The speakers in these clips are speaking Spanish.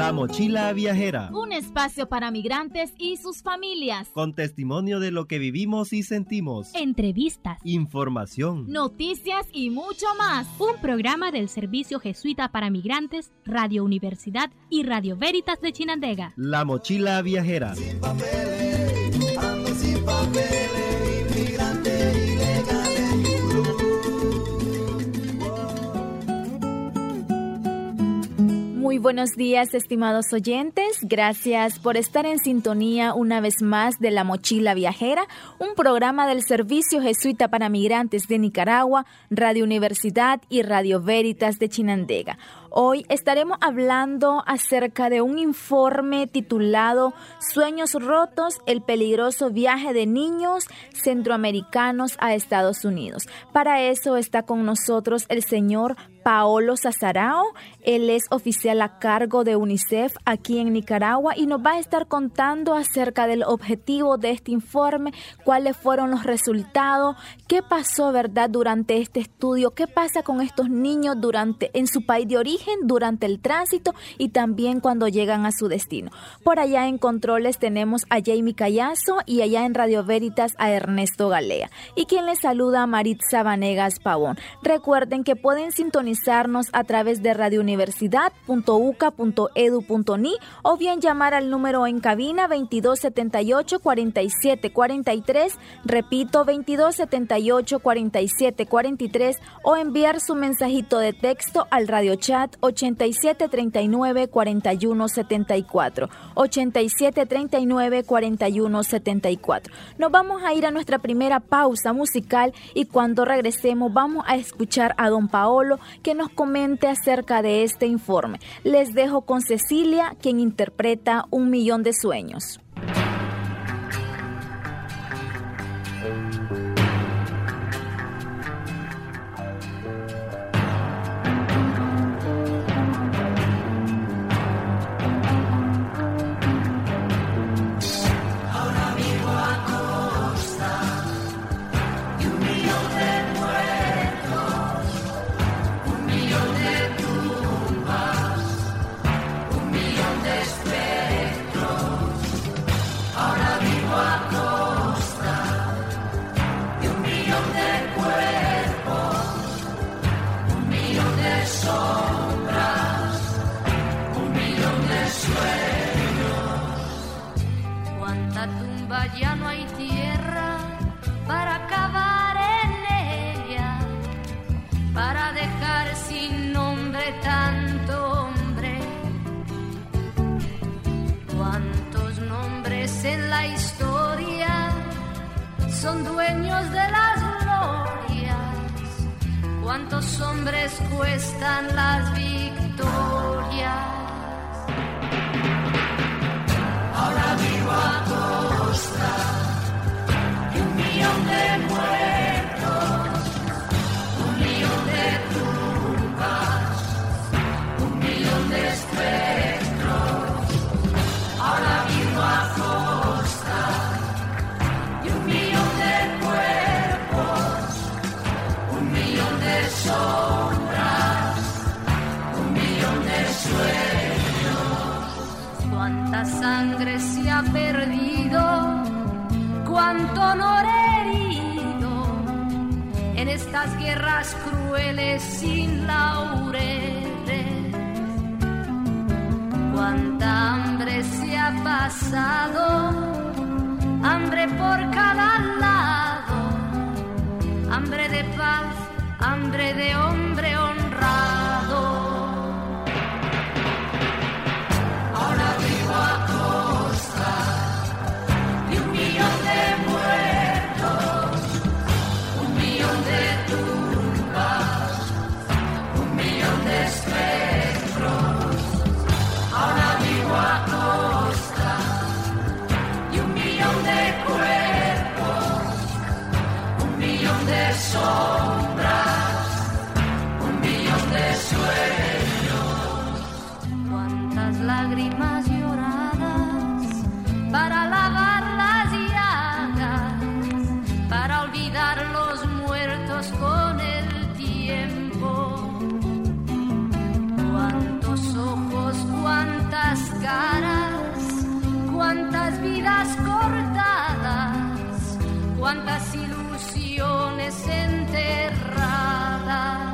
La Mochila Viajera. Un espacio para migrantes y sus familias. Con testimonio de lo que vivimos y sentimos. Entrevistas. Información. Noticias y mucho más. Un programa del Servicio Jesuita para Migrantes, Radio Universidad y Radio Veritas de Chinandega. La Mochila Viajera. Sin papeles, ando sin papeles, inmigrante ilegal en Yulú. Muy buenos días, estimados oyentes. Gracias por estar en sintonía una vez más de La Mochila Viajera, un programa del Servicio Jesuita para Migrantes de Nicaragua, Radio Universidad y Radio Veritas de Chinandega. Hoy estaremos hablando acerca de un informe titulado Sueños rotos, el peligroso viaje de niños centroamericanos a Estados Unidos. Para eso está con nosotros el señor Paolo Sazarao. Él es oficial a cargo de UNICEF aquí en Nicaragua y nos va a estar contando acerca del objetivo de este informe, cuáles fueron los resultados, qué pasó, ¿verdad?, durante este estudio, qué pasa con estos niños en su país de origen, durante el tránsito y también cuando llegan a su destino. Por allá en controles tenemos a Jamie Callazo y allá en Radio Veritas a Ernesto Galea. Y quien les saluda, Maritza Vanegas Pavón. Recuerden que pueden sintonizarnos a través de radiouniversidad.uca.edu.ni o bien llamar al número en cabina 2278-4743, repito, 2278-4743, o enviar su mensajito de texto al radio chat 8739-4174, 8739-4174. Nos vamos a ir a nuestra primera pausa musical y cuando regresemos vamos a escuchar a don Paolo que nos comente acerca de este informe. Les dejo con Cecilia, quien interpreta Un Millón de Sueños. Ya no hay tierra para cavar en ella, para dejar sin nombre tanto hombre. Cuántos nombres en la historia son dueños de las glorias, cuántos hombres cuestan las victorias. Ahora vivo a costa de 1 millón de muertos, 1 millón de tumbas, 1 millón de espectros. Ahora vivo a costa de 1 millón de cuerpos, 1 millón de sombras, 1 millón de sueños. Cuánta sangre se ha perdido, cuánto honor herido en estas guerras crueles sin laureles. Cuánta hambre se ha pasado, hambre por cada lado, hambre de paz, hambre de hombre honrado. Ahora vivo a costa de 1 millón de muertos, 1 millón de tumbas, 1 millón de espectros. Ahora vivo a costa de 1 millón de cuerpos, 1 millón de sombras, 1 millón de sueños. Cuántas lágrimas lloradas para lavar las llagas, para olvidar los muertos con el tiempo. Cuántos ojos, cuántas cuántas caras, cuántas vidas cortadas, cuántas ilusiones enterradas.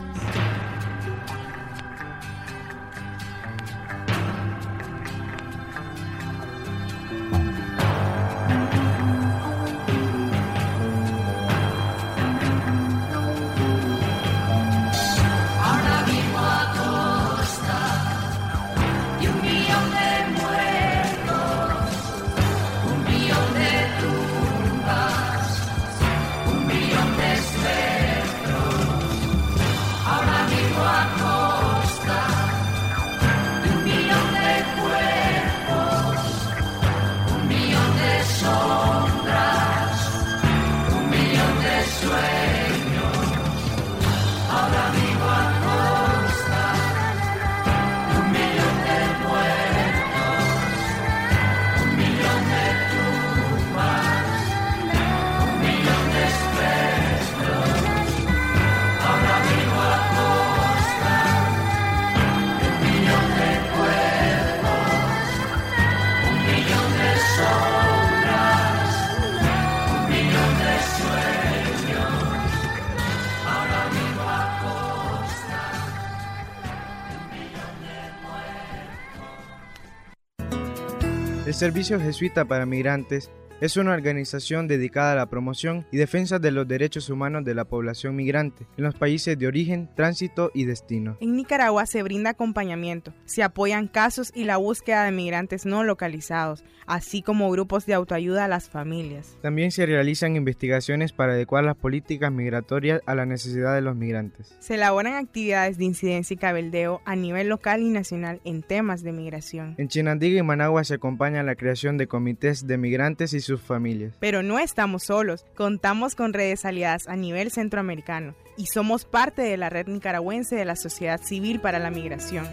El Servicio Jesuita para Migrantes es una organización dedicada a la promoción y defensa de los derechos humanos de la población migrante en los países de origen, tránsito y destino. En Nicaragua se brinda acompañamiento, se apoyan casos y la búsqueda de migrantes no localizados, así como grupos de autoayuda a las familias. También se realizan investigaciones para adecuar las políticas migratorias a la necesidad de los migrantes. Se elaboran actividades de incidencia y cabildeo a nivel local y nacional en temas de migración. En Chinandega y Managua se acompaña la creación de comités de migrantes y sus familias. Pero no estamos solos, contamos con redes aliadas a nivel centroamericano y somos parte de la red nicaragüense de la sociedad civil para la migración.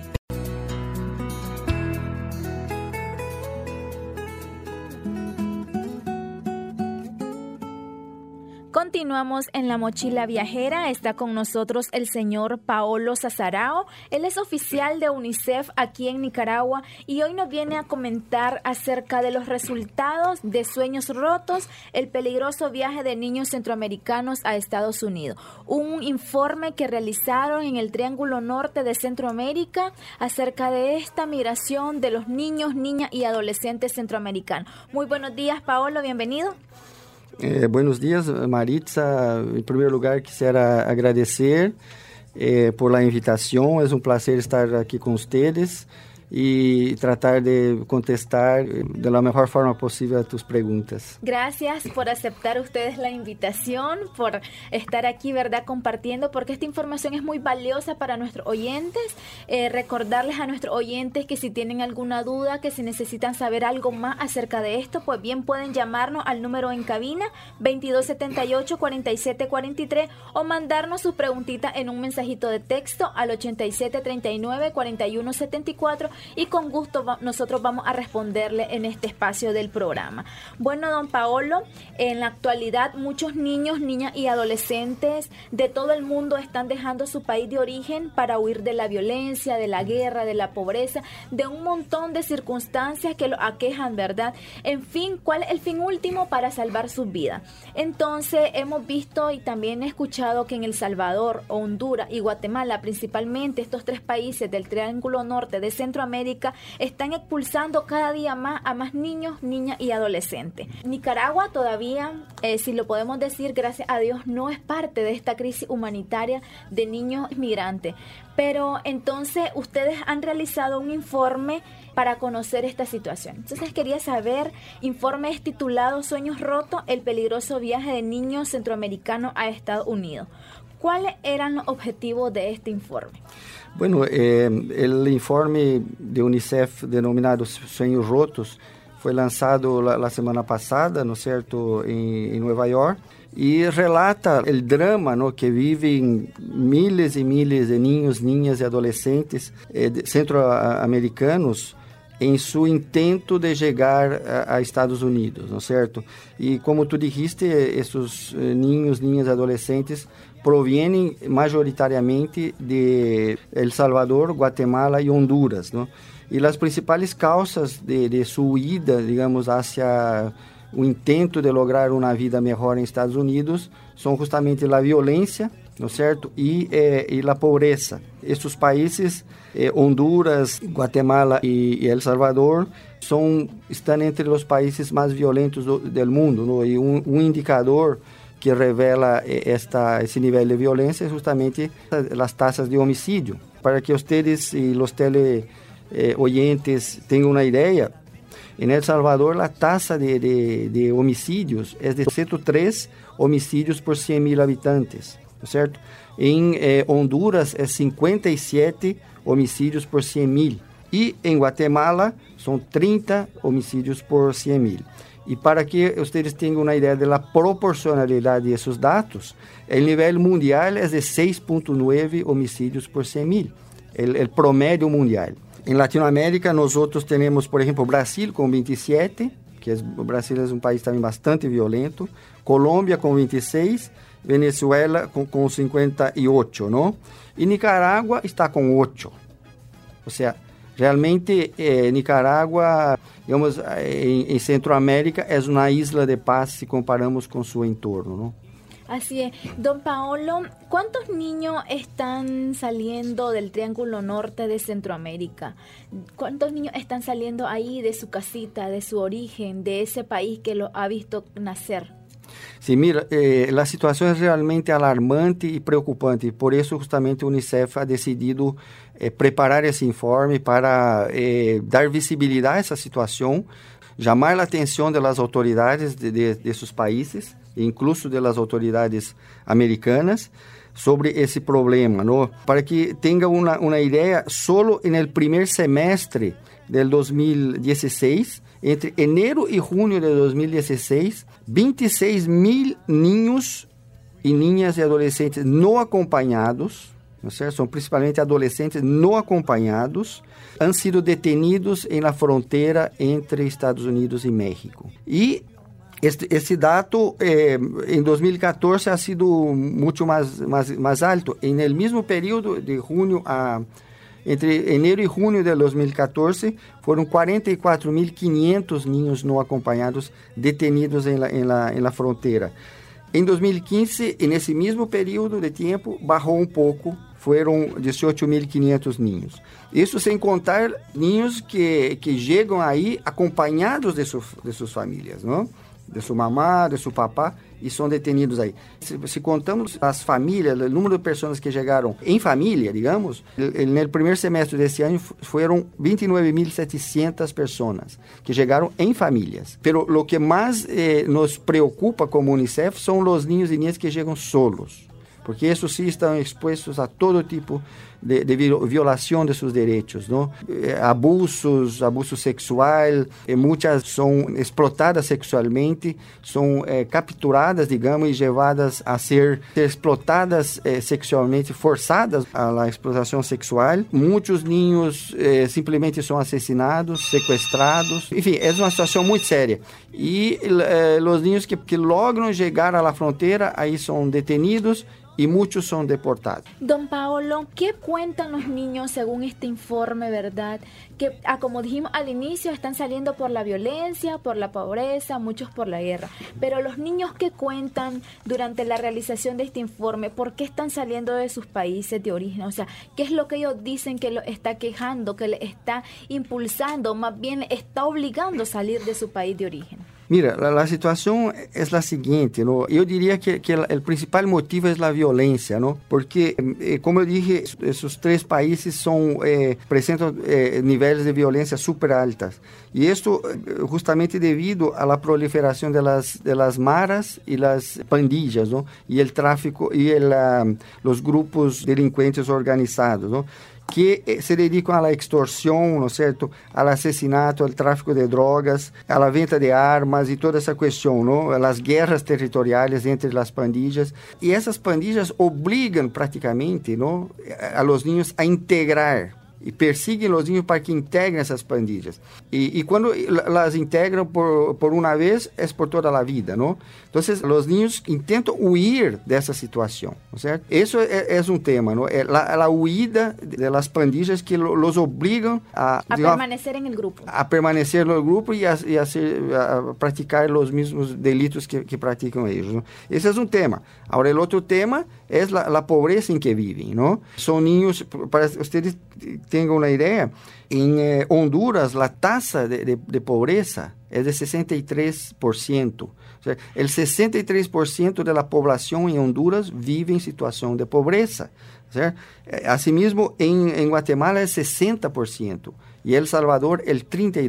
Continuamos en La Mochila Viajera. Está con nosotros el señor Paolo Sazarao. Él es oficial de UNICEF aquí en Nicaragua y hoy nos viene a comentar acerca de los resultados de Sueños Rotos, el peligroso viaje de niños centroamericanos a Estados Unidos. Un informe que realizaron en el Triángulo Norte de Centroamérica acerca de esta migración de los niños, niñas y adolescentes centroamericanos. Muy buenos días, Paolo, bienvenido. Buenos días, Maritza. En primer lugar, quisiera agradecer por la invitación. Es un placer estar aquí con ustedes y tratar de contestar de la mejor forma posible a tus preguntas. Gracias por aceptar ustedes la invitación, por estar aquí, ¿verdad?, compartiendo, porque esta información es muy valiosa para nuestros oyentes. Recordarles a nuestros oyentes que si tienen alguna duda, que si necesitan saber algo más acerca de esto, pues bien pueden llamarnos al número en cabina 2278-4743 o mandarnos sus preguntitas en un mensajito de texto al 8739-4174 y con gusto nosotros vamos a responderle en este espacio del programa. Bueno, don Paolo, en la actualidad muchos niños, niñas y adolescentes de todo el mundo están dejando su país de origen para huir de la violencia, de la guerra, de la pobreza, de un montón de circunstancias que los aquejan, ¿verdad? En fin, ¿cuál es el fin último? Para salvar sus vidas. Entonces, hemos visto y también he escuchado que en El Salvador, Honduras y Guatemala, principalmente estos tres países del Triángulo Norte de Centroamérica, están expulsando cada día más a más niños, niñas y adolescentes. Nicaragua todavía, si lo podemos decir, gracias a Dios, no es parte de esta crisis humanitaria de niños migrantes. Pero entonces ustedes han realizado un informe para conocer esta situación. Entonces quería saber, informe es titulado Sueños Rotos, el peligroso viaje de niños centroamericanos a Estados Unidos. ¿Cuáles eran los objetivos de este informe? Bueno, el informe de UNICEF denominado Sueños Rotos foi lançado la semana passada, ¿no es cierto?, em Nueva York, e relata o drama, ¿no?, que vivem miles e miles de niños, niñas e adolescentes centroamericanos em seu intento de chegar a Estados Unidos, ¿no es cierto? E como tu dijiste, esses niños, niñas e adolescentes provienen majoritariamente de El Salvador, Guatemala e Honduras, ¿no? E as principais causas de sua ida, digamos, hacia o intento de lograr uma vida melhor em Estados Unidos são justamente a violência, não é certo? E a pobreza. Estes países, Honduras, Guatemala e El Salvador, estão entre os países mais violentos do mundo, não? E um indicador que revela esse nível de violência é justamente as taxas de homicídio. Para que vocês e os oyentes tenham uma ideia, em El Salvador a taxa de homicídios é de 103 homicídios por 100.000 habitantes, certo? Em Honduras é 57 homicídios por 100.000 e em Guatemala são 30 homicídios por 100.000. E para que vocês tenham uma ideia da proporcionalidade desses dados, o nível mundial é de 6,9 homicídios por 100.000, o promédio mundial. Em Latinoamérica, nós temos, por exemplo, Brasil com 27, que o Brasil é um país também bastante violento, Colômbia com 26, Venezuela com 58, não? E Nicarágua está com 8. Ou seja, realmente Nicarágua, digamos, em Centroamérica é uma isla de paz se comparamos com seu entorno, não? Así es. Don Paolo, ¿cuántos niños están saliendo del Triángulo Norte de Centroamérica? ¿Cuántos niños están saliendo ahí de su casita, de su origen, de ese país que lo ha visto nacer? Sí, mira, la situación es realmente alarmante y preocupante. Por eso justamente UNICEF ha decidido preparar ese informe para dar visibilidad a esa situación, llamar la atención de las autoridades de sus países, incluso de las autoridades americanas, sobre esse problema, ¿no? Para que tenga una idea, solo en el primer semestre del 2016, entre enero y junio de 2016, 26.000 niños y niñas y adolescentes no acompañados, ¿no es cierto? Son principalmente adolescentes no acompañados, han sido detenidos en la frontera entre Estados Unidos y México. Y esse dato em 2014 ha sido muito mais alto. En el mismo período de junio entre enero e junho de 2014 foram 44.500 niños não acompanhados detenidos em la fronteira. Em 2015, nesse mesmo período de tempo, barrou um pouco, foram 18.500 niños. Isso sem contar niños que chegam aí acompanhados de suas famílias, não? De sua mamá, de seu papá, e são detenidos aí. Se contamos as famílias, o número de pessoas que chegaram em família, digamos, no primeiro semestre desse ano foram 29.700 pessoas que chegaram em famílias. Pero o que mais nos preocupa como UNICEF são os niños e niñas que chegam solos, porque esses sim estão expostos a todo tipo de violação de seus direitos, não? Abuso sexual, muitas são explotadas sexualmente, são capturadas, digamos, e levadas a ser explotadas sexualmente, forçadas à explotação sexual. Muitos niños simplesmente são assassinados, sequestrados. Enfim, é uma situação muito séria. E os niños que logram chegar à fronteira, aí são detenidos y muchos son deportados. Don Paolo, ¿qué cuentan los niños según este informe, verdad? Que, como dijimos al inicio, están saliendo por la violencia, por la pobreza, muchos por la guerra. Pero los niños, ¿qué cuentan durante la realización de este informe? ¿Por qué están saliendo de sus países de origen? O sea, ¿qué es lo que ellos dicen que los está quejando, que les está impulsando, más bien está obligando a salir de su país de origen? Mira, a situação é a seguinte, ¿no? Eu diria que o principal motivo é a violência, ¿no? Porque, como eu dije, esses três países apresentam níveis de violência super altas. E isso justamente devido à proliferação das maras e das pandilhas, ¿no? E o tráfico e os grupos delinquentes organizados, ¿no? Que se dedicam à extorsão, não é certo? Ao assassinato, ao tráfico de drogas, à venda de armas e toda essa questão, não? As guerras territoriais entre as pandilhas. E essas pandilhas obrigam praticamente, não? A los niños a integrar y persiguen los niños para que integren esas pandillas. Y cuando las integran por una vez, es por toda la vida, ¿no? Entonces, los niños intentan huir de esa situación, ¿no es cierto? Eso es un tema, ¿no? La huida de las pandillas que los obligan a permanecer en el grupo. A permanecer en el grupo y a practicar los mismos delitos que practican ellos, ¿no? Ese es un tema. Ahora, el otro tema es la pobreza en que viven, ¿no? Son niños, para ustedes tengan una idea, en Honduras la tasa de pobreza es de 63%. O sea, el 63% de la población en Honduras vive en situación de pobreza. ¿Cierto? Asimismo, en Guatemala es 60%. Y El Salvador, el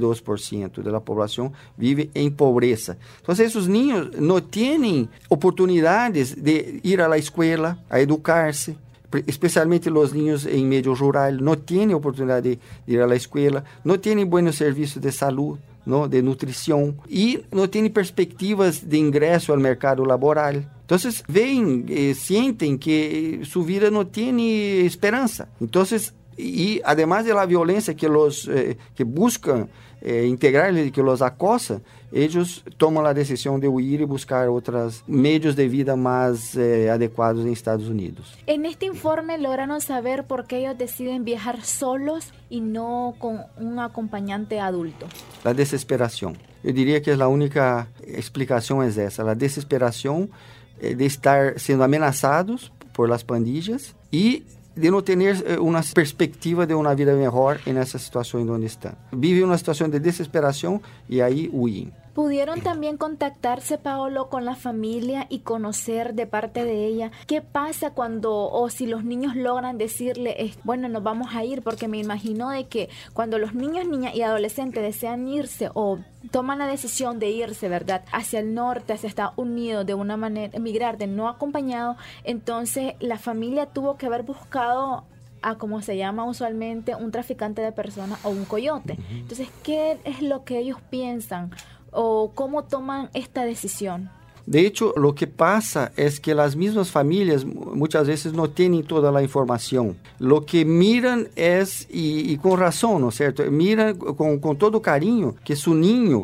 32% de la población vive en pobreza. Entonces, esos niños no tienen oportunidades de ir a la escuela, a educarse. Especialmente los niños en medio rural no tienen oportunidad de ir a la escuela, no tienen buenos servicios de salud, ¿no? De nutrición, y no tienen perspectivas de ingreso al mercado laboral. Entonces ven, sienten que su vida no tiene esperanza. Entonces, y además de la violencia que los que buscan integrar y que los acosa, ellos toman la decisión de huir y buscar otros medios de vida más adecuados en Estados Unidos. En este informe lograron saber por qué ellos deciden viajar solos y no con un acompañante adulto. La desesperación. Yo diría que la única explicación es esa, la desesperación de estar siendo amenazados por las pandillas y de no tener una perspectiva de una vida mejor en esa situación donde están. Viven una situación de desesperación y ahí huyen. ¿Pudieron también contactarse, Paolo, con la familia y conocer de parte de ella qué pasa cuando, si los niños logran decirle, bueno, nos vamos a ir? Porque me imagino de que cuando los niños, niñas y adolescentes desean irse o toman la decisión de irse, ¿verdad?, hacia el norte, hacia Estados Unidos, de una manera, emigrar de no acompañado, entonces la familia tuvo que haber buscado a, como se llama usualmente, un traficante de personas o un coyote. Entonces, ¿qué es lo que ellos piensan o cómo toman esta decisión? De hecho, lo que pasa es que las mismas familias muchas veces no tienen toda la información. Lo que miran es, y con razón, ¿no es cierto? Miran con todo cariño que su niño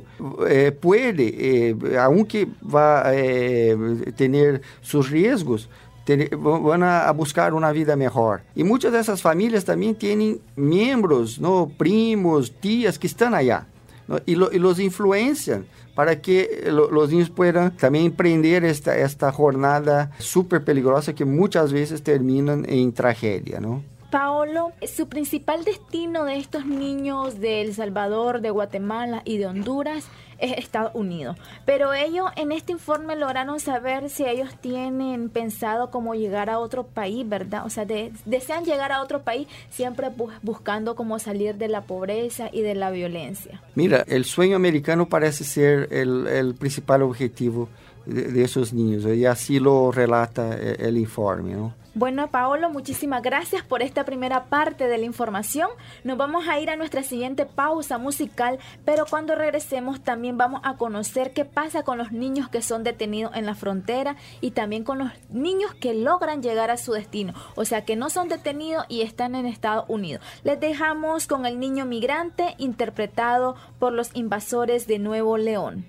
puede, aunque va a tener sus riesgos, van a buscar una vida mejor. Y muchas de esas familias también tienen miembros, ¿no?, primos, tías que están allá, ¿no? Y los influencian para que los niños puedan también emprender esta jornada súper peligrosa que muchas veces terminan en tragedia, ¿no? Paolo, su principal destino de estos niños de El Salvador, de Guatemala y de Honduras es Estados Unidos. Pero ellos en este informe lograron saber si ellos tienen pensado cómo llegar a otro país, ¿verdad? O sea, desean llegar a otro país siempre buscando cómo salir de la pobreza y de la violencia. Mira, el sueño americano parece ser el principal objetivo de esos niños, y así lo relata el informe, ¿no? Bueno, Paolo, muchísimas gracias por esta primera parte de la información. Nos vamos a ir a nuestra siguiente pausa musical, pero cuando regresemos también vamos a conocer qué pasa con los niños que son detenidos en la frontera y también con los niños que logran llegar a su destino, o sea, que no son detenidos y están en Estados Unidos. Les dejamos con El Niño Migrante, interpretado por Los Invasores de Nuevo León.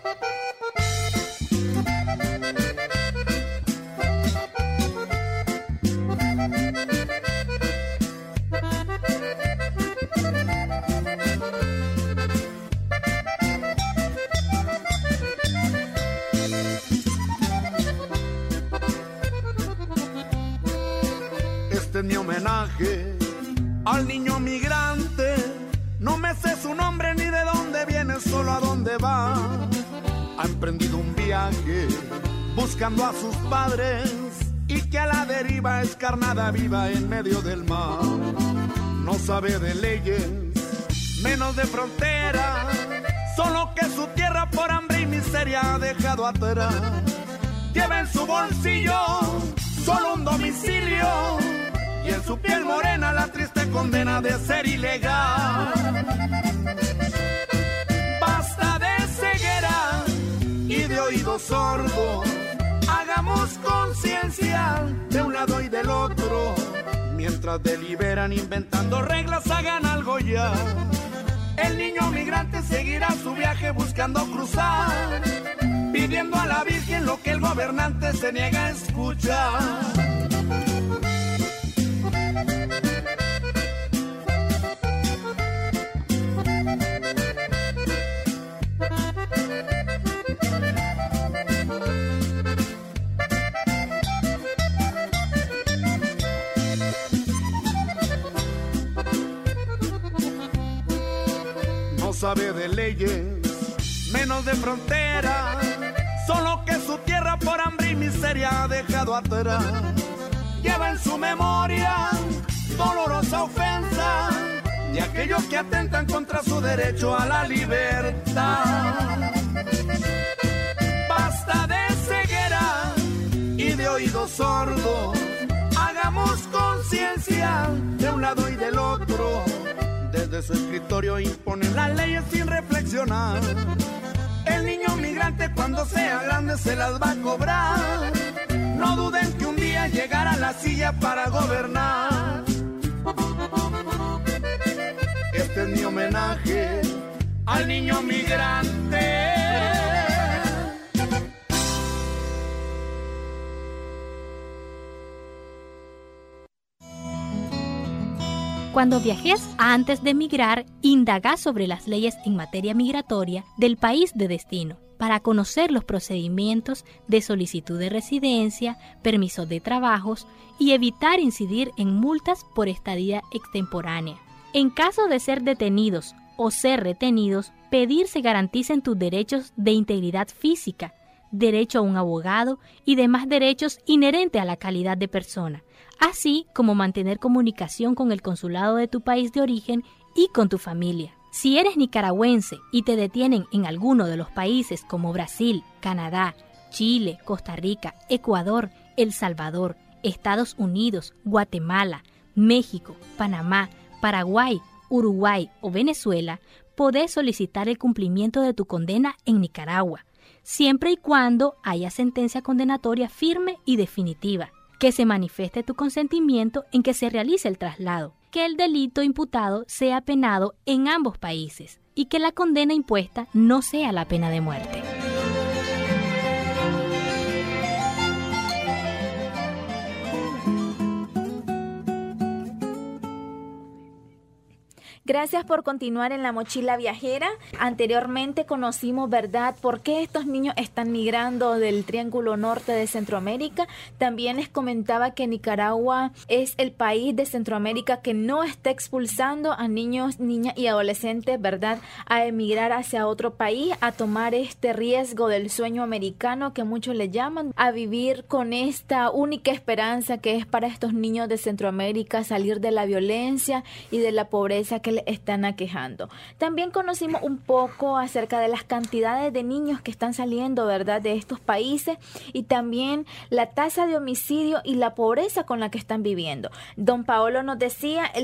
Este es mi homenaje al niño migrante. No me sé su nombre ni de dónde viene, solo a dónde va. Ha emprendido un viaje buscando a sus padres y que a la deriva es carnada viva en medio del mar. No sabe de leyes, menos de frontera, solo que su tierra por hambre y miseria ha dejado atrás. Lleva en su bolsillo solo un domicilio y en su piel morena la triste condena de ser ilegal. Basta de ceguera y de oído sordo, hagamos conciencia de un lado y del otro. Mientras deliberan inventando reglas, hagan algo ya. El niño migrante seguirá su viaje buscando cruzar, pidiendo a la Virgen lo que el gobernante se niega a escuchar. No sabe de leyes, menos de frontera, solo que su tierra por hambre y miseria ha dejado atrás. Lleva en su memoria dolorosa ofensa de aquellos que atentan contra su derecho a la libertad. Basta de ceguera y de oídos sordos, hagamos conciencia de un lado y del otro. Desde su escritorio imponen las leyes sin reflexionar. El niño migrante cuando sea grande se las va a cobrar. No duden que un día llegará a la silla para gobernar. Este es mi homenaje al niño migrante. Cuando viajes antes de migrar, indaga sobre las leyes en materia migratoria del país de destino para conocer los procedimientos de solicitud de residencia, permiso de trabajos y evitar incidir en multas por estadía extemporánea. En caso de ser detenidos o ser retenidos, pedir se garanticen tus derechos de integridad física, derecho a un abogado y demás derechos inherentes a la calidad de persona, así como mantener comunicación con el consulado de tu país de origen y con tu familia. Si eres nicaragüense y te detienen en alguno de los países como Brasil, Canadá, Chile, Costa Rica, Ecuador, El Salvador, Estados Unidos, Guatemala, México, Panamá, Paraguay, Uruguay o Venezuela, podés solicitar el cumplimiento de tu condena en Nicaragua, siempre y cuando haya sentencia condenatoria firme y definitiva, que se manifieste tu consentimiento en que se realice el traslado, que el delito imputado sea penado en ambos países y que la condena impuesta no sea la pena de muerte. Gracias por continuar en La Mochila Viajera. Anteriormente conocimos, ¿verdad?, por qué estos niños están migrando del Triángulo Norte de Centroamérica. También les comentaba que Nicaragua es el país de Centroamérica que no está expulsando a niños, niñas y adolescentes, ¿verdad?, a emigrar hacia otro país, a tomar este riesgo del sueño americano que muchos le llaman, a vivir con esta única esperanza que es para estos niños de Centroamérica salir de la violencia y de la pobreza que están aquejando. También conocimos un poco acerca de las cantidades de niños que están saliendo, ¿verdad?, de estos países y también la tasa de homicidio y la pobreza con la que están viviendo. Don Paolo nos decía, el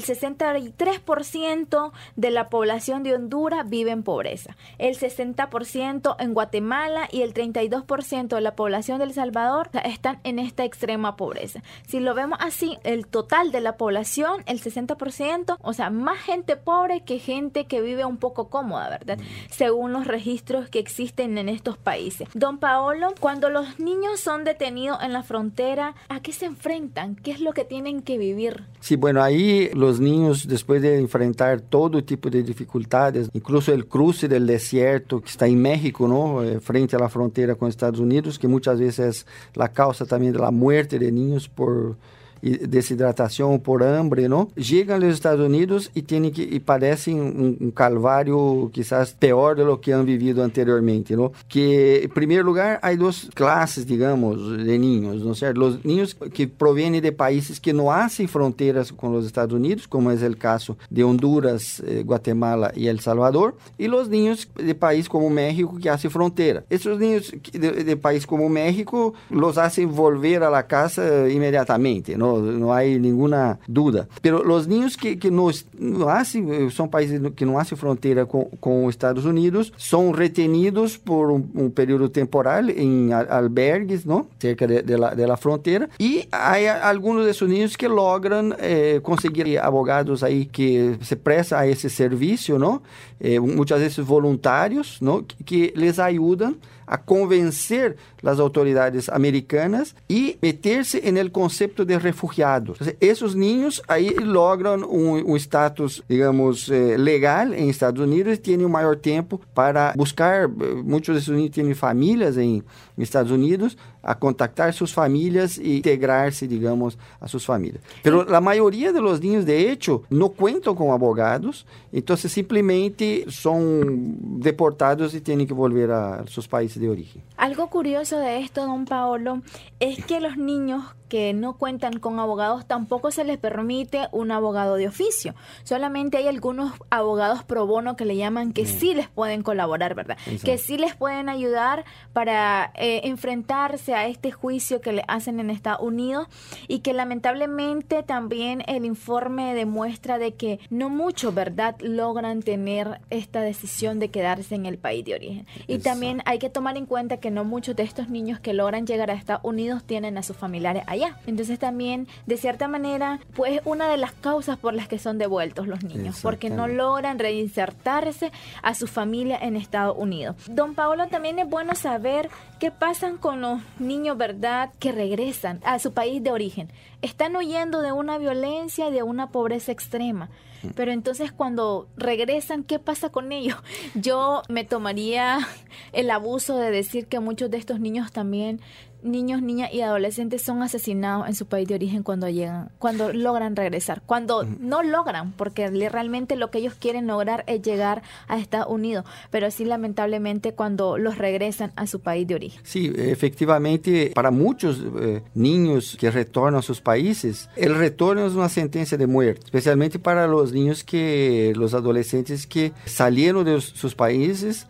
63% de la población de Honduras vive en pobreza, el 60% en Guatemala y el 32% de la población de El Salvador están en esta extrema pobreza. Si lo vemos así, el total de la población, el 60%, o sea, más gente pobre que gente que vive un poco cómoda, ¿verdad?, según los registros que existen en estos países. Don Paolo, cuando los niños son detenidos en la frontera, ¿a qué se enfrentan? ¿Qué es lo que tienen que vivir? Sí, bueno, ahí los niños, después de enfrentar todo tipo de dificultades, incluso el cruce del desierto que está en México, ¿no?, frente a la frontera con Estados Unidos, que muchas veces es la causa también de la muerte de niños por deshidratação, por hambre, ¿no? Llegan a los Estados Unidos y padecen un calvario quizás peor de lo que han vivido anteriormente, ¿no? Que, en primer lugar, hay dos clases, digamos, de niños, ¿no es cierto? Los niños que provienen de países que no hacen fronteras con los Estados Unidos, como es el caso de Honduras, Guatemala y El Salvador, y los niños de países como México que hacen frontera. Estos niños de países como México los hacen volver a la casa inmediatamente, ¿no? no hay ninguna duda. Pero los niños que no hacen, son países que no hacen frontera con Estados Unidos, son retenidos por un periodo temporal en albergues, ¿no? Cerca de la frontera. Y hay algunos de esos niños que logran conseguir abogados ahí que se prestan a ese servicio, ¿no? Muchas veces voluntarios, ¿no? Que les ayudan a convencer las autoridades americanas y meterse en el concepto de refugiados. Entonces, esos niños ahí logran un estatus, digamos, legal en Estados Unidos y tienen un mayor tiempo para buscar. Muchos de esos niños tienen familias en Estados Unidos, a contactar sus familias e integrarse, digamos, a sus familias. Pero la mayoría de los niños, de hecho, no cuentan con abogados, entonces simplemente son deportados y tienen que volver a sus países de origen. Algo curioso de esto, don Paolo, es que los niños que no cuentan con abogados tampoco se les permite un abogado de oficio. Solamente hay algunos abogados pro bono que le llaman que sí les pueden colaborar, ¿verdad? Exacto. Que sí les pueden ayudar para enfrentarse a este juicio que le hacen en Estados Unidos, y que lamentablemente también el informe demuestra de que no muchos, ¿verdad?, logran tener esta decisión de quedarse en el país de origen. Y también hay que tomar en cuenta que no muchos de estos niños que logran llegar a Estados Unidos tienen a sus familiares allá. Entonces también, de cierta manera, pues una de las causas por las que son devueltos los niños, porque no logran reinsertarse a su familia en Estados Unidos. Don Paolo, también es bueno saber qué pasan con los niños, ¿verdad?, que regresan a su país de origen. Están huyendo de una violencia y de una pobreza extrema. Pero entonces cuando regresan, ¿qué pasa con ellos? Yo me tomaría el abuso de decir que muchos de estos niños también, niños, niñas y adolescentes, son asesinados en su país de origen cuando llegan, cuando logran regresar, cuando no logran, porque realmente lo que ellos quieren lograr es llegar a Estados Unidos, pero sí, lamentablemente, cuando los regresan a su país de origen. Sí, efectivamente, para muchos niños que retornan a sus países, el retorno es una sentencia de muerte, especialmente para los los adolescentes que salieron de sus países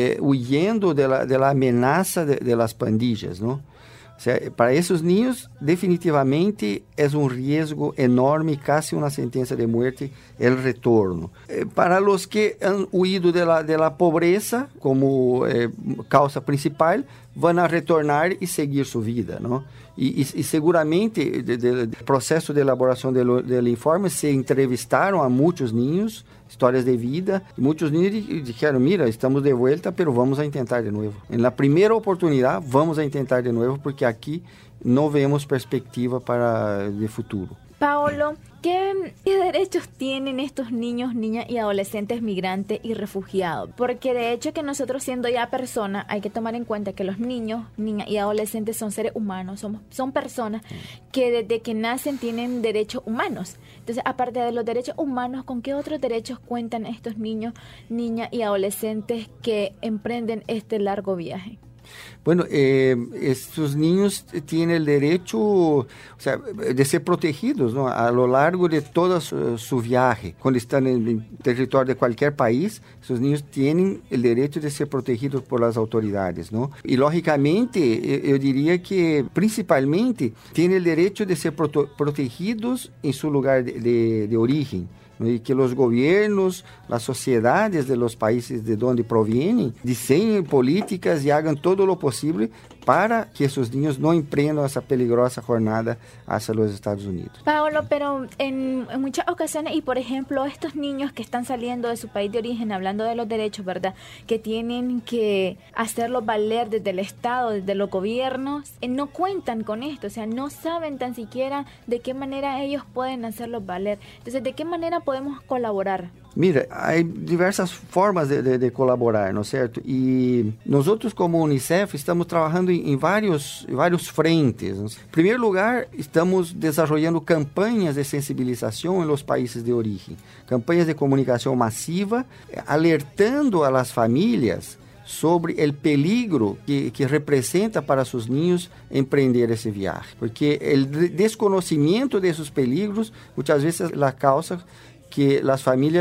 huyendo de la amenaza de las pandillas, ¿no? O sea, para esos niños definitivamente es un riesgo enorme, casi una sentencia de muerte, el retorno. Para los que han huido de la pobreza como causa principal, van a retornar y seguir su vida, ¿no? Y seguramente, del proceso de elaboración del informe, se entrevistaron a muchos niños, histórias de vida, e muitos niños dijeron, mira, estamos de vuelta, pero vamos a intentar de nuevo. En la primera oportunidad, vamos a intentar de nuevo, porque aquí no vemos perspectiva de futuro. Paolo, ¿qué derechos tienen estos niños, niñas y adolescentes migrantes y refugiados? Porque de hecho que nosotros, siendo ya personas, hay que tomar en cuenta que los niños, niñas y adolescentes son seres humanos, son personas que desde que nacen tienen derechos humanos. Entonces, aparte de los derechos humanos, ¿con qué otros derechos cuentan estos niños, niñas y adolescentes que emprenden este largo viaje? Bueno, estos niños tienen el derecho, o sea, de ser protegidos, ¿no?, a lo largo de todo su viaje. Cuando están en el territorio de cualquier país, esos niños tienen el derecho de ser protegidos por las autoridades, ¿no? Y lógicamente, yo diría que principalmente tienen el derecho de ser protegidos en su lugar de origen, ¿no? Y que los gobiernos, las sociedades de los países de donde provienen, diseñen políticas y hagan todo lo posible para que esos niños no emprendan esa peligrosa jornada hacia los Estados Unidos. Paolo, pero en muchas ocasiones, y por ejemplo, estos niños que están saliendo de su país de origen, hablando de los derechos, ¿verdad?, que tienen que hacerlos valer desde el Estado, desde los gobiernos, no cuentan con esto, o sea, no saben tan siquiera de qué manera ellos pueden hacerlos valer. Entonces, ¿de qué manera podemos colaborar? Mira, hay diversas formas de colaborar, ¿no es cierto? Y nosotros como UNICEF estamos trabajando en varios frentes, ¿no? En primer lugar, estamos desarrollando campañas de sensibilización en los países de origen, campañas de comunicación masiva, alertando a las familias sobre el peligro que representa para sus niños emprender ese viaje. Porque el desconocimiento de esos peligros muchas veces es la causa que las familias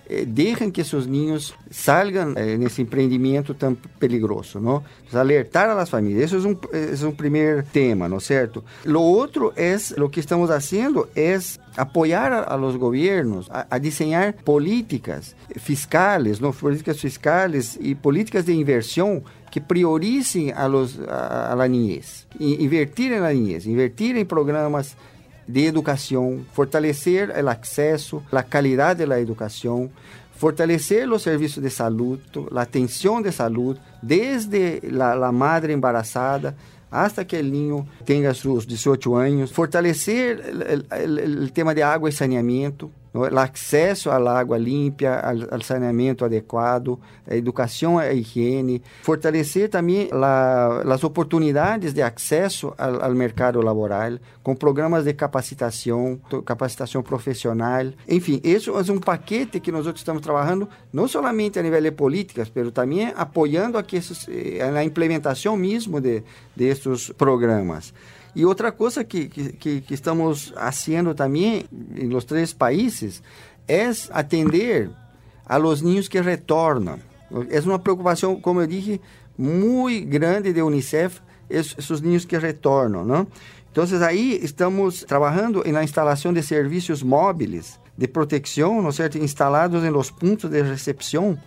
dejen que sus niños salgan en ese emprendimiento tan peligroso, ¿no? Entonces, alertar a las familias, eso es un primer tema, ¿no es cierto? Lo otro es, lo que estamos haciendo es apoyar a los gobiernos a diseñar políticas fiscales, ¿no? Políticas fiscales y políticas de inversión que prioricen a la niñez, invertir en la niñez, invertir en programas de educación, fortalecer el acceso, la calidad de la educación, fortalecer los servicios de salud, la atención de salud, desde la madre embarazada hasta que el niño tenga sus 18 años, fortalecer el tema de agua y saneamiento, ¿no? El acceso al agua limpia, al saneamiento adecuado, a educación e higiene, fortalecer también las oportunidades de acceso al mercado laboral, con programas de capacitación profesional. Enfim, eso es un paquete que nosotros estamos trabajando, no solamente a nivel de políticas, pero también apoyando a que en la implementación mismo de estos programas. Y otra cosa que estamos haciendo también en los 3 países es atender a los niños que retornan. Es una preocupación, como yo dije, muy grande de UNICEF, esos niños que retornan, ¿no? Entonces, ahí estamos trabajando en la instalación de servicios móviles de protección, ¿no es cierto?, instalados en los puntos de recepción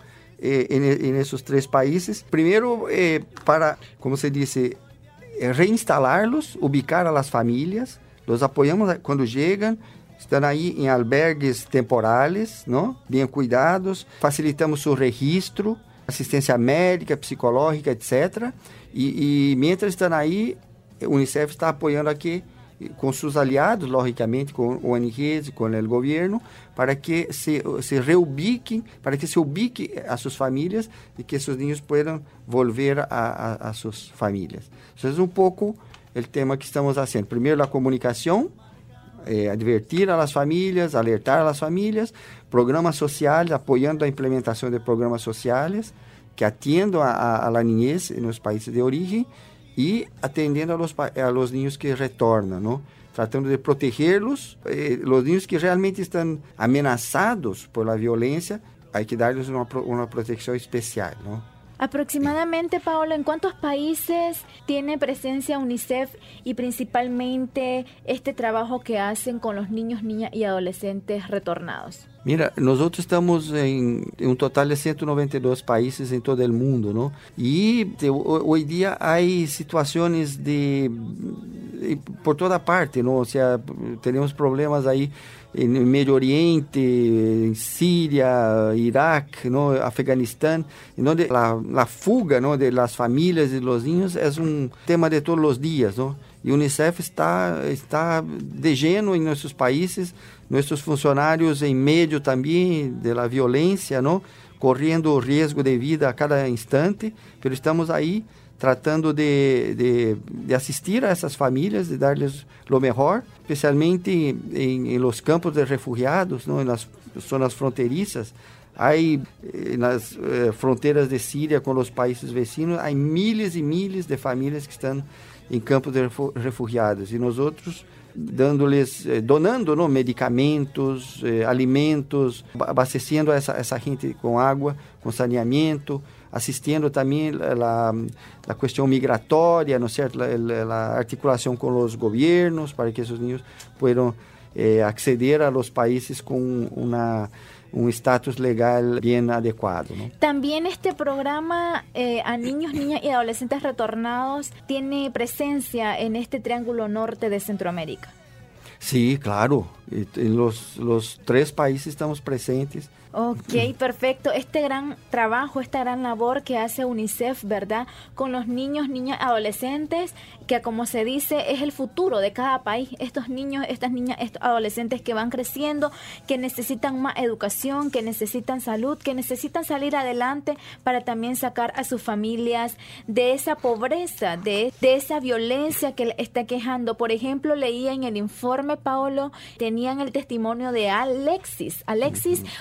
en esos 3 países. Primero, para, como se dice, reinstalarlos, ubicar a las familias, los apoyamos cuando llegan, están ahí en albergues temporales, ¿no? Bien cuidados, facilitamos su registro, asistencia médica, psicológica, etc. Y mientras están ahí, UNICEF está apoyando aquí con sus aliados, lógicamente, con ONGs, con el gobierno, para que se reubiquen, para que se ubique a sus familias y que esos niños puedan volver a sus familias. Eso es un poco el tema que estamos haciendo. Primero, la comunicación, advertir a las familias, alertar a las familias, programas sociales, apoyando la implementación de programas sociales que atiendan a la niñez en los países de origen, y atendiendo a los niños que retornan, ¿no? Tratando de protegerlos. Los niños que realmente están amenazados por la violencia, hay que darles una protección especial, ¿no? Aproximadamente, Paolo, ¿en cuántos países tiene presencia UNICEF y principalmente este trabajo que hacen con los niños, niñas y adolescentes retornados? Mira, nosotros estamos en un total de 192 países en todo el mundo, ¿no? Y hoy día hay situaciones por toda parte, ¿no? O sea, tenemos problemas ahí en el Medio Oriente, en Siria, Irak, ¿no? Afganistán, en donde la fuga, ¿no?, de las familias y los niños es un tema de todos los días, ¿no? Y UNICEF está de lleno en nuestros países, nuestros funcionarios en medio también de la violencia, ¿no?, corriendo riesgo de vida a cada instante, pero estamos ahí tratando de asistir a essas famílias, de darles lo mejor, especialmente en los campos de refugiados, ¿no?, en las zonas fronterizas. Hay en las fronteras de Siria con los países vecinos, hay miles y miles de familias que están en campos de refugiados, y nosotros donando, ¿no?, medicamentos, alimentos, abasteciendo a esa gente con agua, con saneamiento, asistiendo también la cuestión migratoria, ¿no es cierto?, la articulación con los gobiernos para que esos niños puedan acceder a los países con un estatus legal bien adecuado, ¿no? También este programa a niños, niñas y adolescentes retornados tiene presencia en este triángulo norte de Centroamérica. Sí, claro. En los 3 países estamos presentes. Ok, perfecto. Este gran trabajo, esta gran labor que hace UNICEF, ¿verdad?, con los niños, niñas, adolescentes, que como se dice es el futuro de cada país. Estos niños, estas niñas, estos adolescentes que van creciendo, que necesitan más educación, que necesitan salud, que necesitan salir adelante para también sacar a sus familias de esa pobreza, de esa violencia que le está quejando. Por ejemplo, leía en el informe, Paolo, tenían el testimonio de Alexis, un joven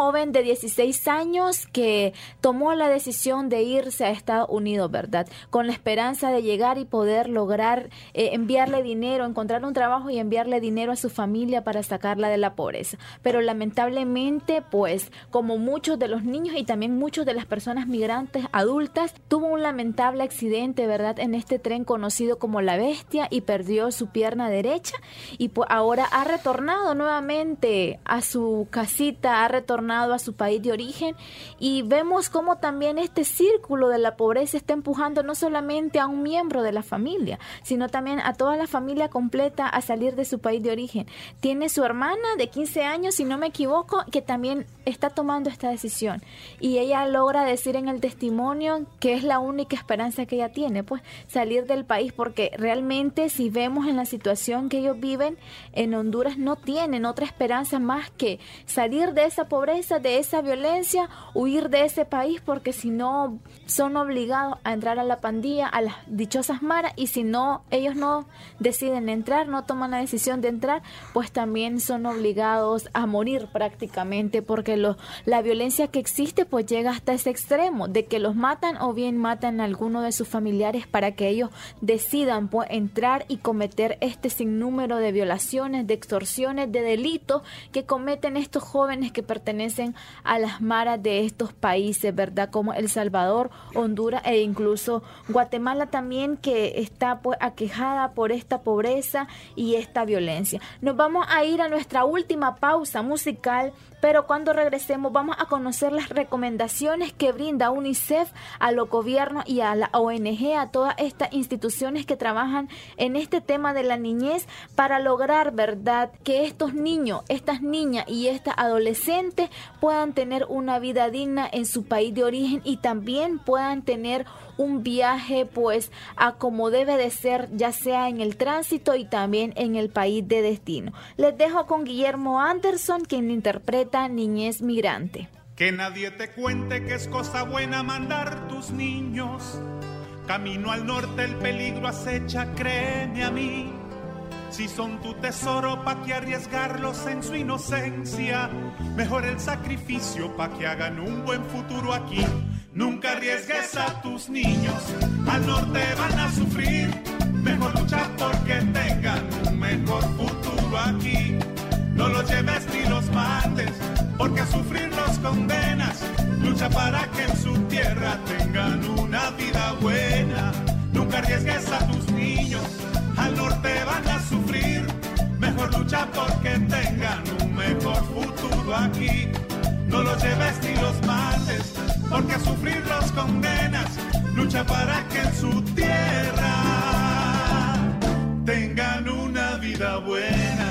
joven de 16 años que tomó la decisión de irse a Estados Unidos, ¿verdad? Con la esperanza de llegar y poder lograr enviarle dinero, encontrar un trabajo y enviarle dinero a su familia para sacarla de la pobreza. Pero lamentablemente, pues, como muchos de los niños y también muchos de las personas migrantes adultas, tuvo un lamentable accidente, ¿verdad? En este tren conocido como La Bestia y perdió su pierna derecha y pues ahora ha retornado nuevamente a su casita, ha retornado a su país de origen y vemos cómo también este círculo de la pobreza está empujando no solamente a un miembro de la familia, sino también a toda la familia completa a salir de su país de origen. Tiene su hermana de 15 años, si no me equivoco, que también está tomando esta decisión y ella logra decir en el testimonio que es la única esperanza que ella tiene, pues salir del país, porque realmente si vemos en la situación que ellos viven en Honduras no tienen otra esperanza más que salir de esa pobreza, de esa violencia, huir de ese país, porque si no son obligados a entrar a la pandilla, a las dichosas maras, y si no, ellos no deciden entrar, no toman la decisión de entrar, pues también son obligados a morir prácticamente, porque la violencia que existe pues llega hasta ese extremo, de que los matan o bien matan a alguno de sus familiares para que ellos decidan pues entrar y cometer este sinnúmero de violaciones, de extorsiones, de delitos que cometen estos jóvenes que pertenecen a las maras de estos países, ¿verdad? Como El Salvador, Honduras e incluso Guatemala también, que está pues aquejada por esta pobreza y esta violencia. Nos vamos a ir a nuestra última pausa musical, pero cuando regresemos vamos a conocer las recomendaciones que brinda UNICEF a los gobiernos y a la ONG, a todas estas instituciones que trabajan en este tema de la niñez para lograr, ¿verdad?, que estos niños, estas niñas y estas adolescentes puedan tener una vida digna en su país de origen y también puedan tener un viaje pues a como debe de ser, ya sea en el tránsito y también en el país de destino. Les dejo con Guillermo Anderson, quien interpreta Niñez Migrante. Que nadie te cuente que es cosa buena mandar tus niños camino al norte, el peligro acecha, créeme a mí. Si son tu tesoro, pa' que arriesgarlos en su inocencia. Mejor el sacrificio pa' que hagan un buen futuro aquí. Nunca arriesgues a tus niños, al norte van a sufrir. Mejor lucha porque tengan un mejor futuro aquí. No los lleves ni los mates, porque a sufrir los condenas. Lucha para que en su tierra tengan una vida buena. Nunca arriesgues a tus niños, al norte van a sufrir. Mejor lucha porque tengan un mejor futuro aquí. No los lleves ni los mates, porque a sufrir los condenas. Lucha para que en su tierra tengan una vida buena.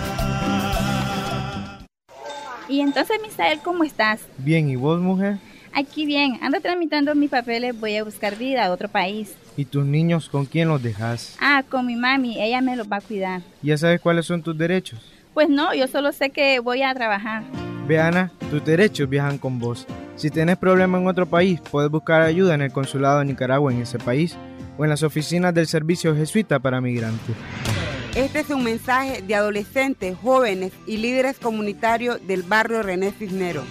Y entonces, Misael, ¿cómo estás? Bien, ¿y vos, mujer? Aquí bien, ando tramitando mis papeles, voy a buscar vida a otro país. ¿Y tus niños con quién los dejas? Con mi mami, ella me los va a cuidar. ¿Ya sabes cuáles son tus derechos? Pues no, yo solo sé que voy a trabajar. Ve, Ana, tus derechos viajan con vos. Si tenés problemas en otro país, puedes buscar ayuda en el consulado de Nicaragua en ese país o en las oficinas del Servicio Jesuita para Migrantes. Este es un mensaje de adolescentes, jóvenes y líderes comunitarios del barrio René Cisneros.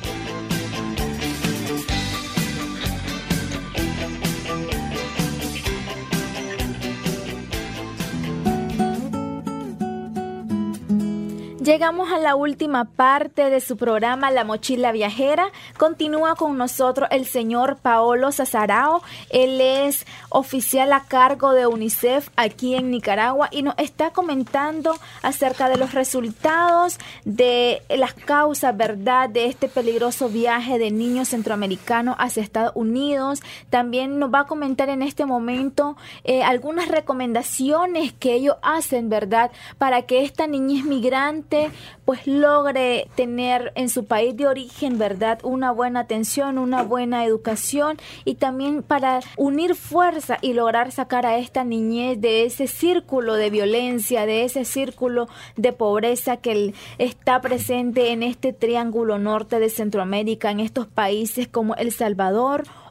Llegamos a la última parte de su programa La Mochila Viajera. Continúa con nosotros el señor Paolo Sazarao. Él es oficial a cargo de UNICEF aquí en Nicaragua y nos está comentando acerca de los resultados de las causas, ¿verdad?, de este peligroso viaje de niños centroamericanos hacia Estados Unidos. También nos va a comentar en este momento algunas recomendaciones que ellos hacen, ¿verdad?, para que esta niñez migrante pues logre tener en su país de origen, ¿verdad?, una buena atención, una buena educación y también para unir fuerza y lograr sacar a esta niñez de ese círculo de violencia, de ese círculo de pobreza que está presente en este triángulo norte de Centroamérica, en estos países como El Salvador,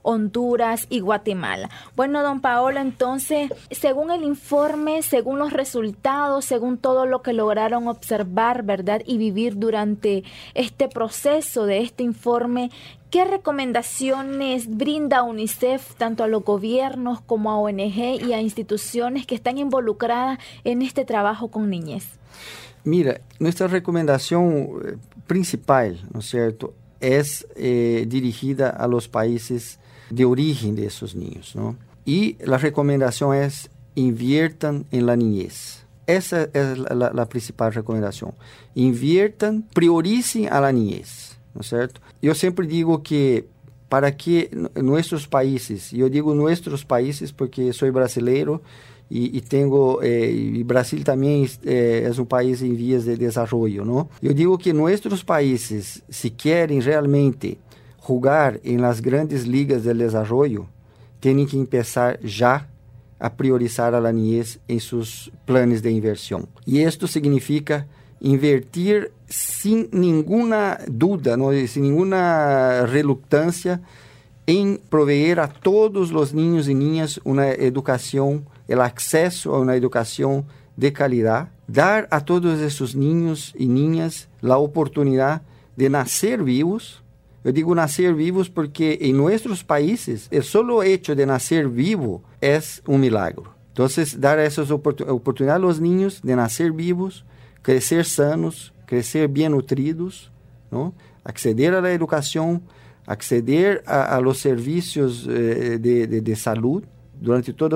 Honduras y Guatemala. Bueno, don Paolo, entonces, según el informe, según los resultados, según todo lo que lograron observar, ¿verdad?, y vivir durante este proceso de este informe, ¿qué recomendaciones brinda UNICEF tanto a los gobiernos como a ONG y a instituciones que están involucradas en este trabajo con niñez? Mira, nuestra recomendación principal, ¿no es cierto?, es dirigida a los países de origen de esos niños, ¿no? Y la recomendación es inviertan en la niñez. Esa es la principal recomendación. Inviertan, prioricen a la niñez, ¿no es cierto? Yo siempre digo que para que nuestros países, yo digo nuestros países porque soy brasileiro y tengo, y Brasil también es un país en vías de desarrollo, ¿no? Yo digo que nuestros países, si quieren realmente jugar en las grandes ligas del desarrollo, tienen que empezar ya a priorizar a la niñez en sus planes de inversión. Y esto significa invertir sin ninguna duda, ¿no?, sin ninguna reluctancia en proveer a todos los niños y niñas una educación, el acceso a una educación de calidad, dar a todos esos niños y niñas la oportunidad de nacer vivos. Yo digo nacer vivos porque en nuestros países el solo hecho de nacer vivo es un milagro. Entonces, dar esas oportunidades a los niños de nacer vivos, crecer sanos, crecer bien nutridos, ¿no?, acceder a la educación, acceder a los servicios de salud durante toda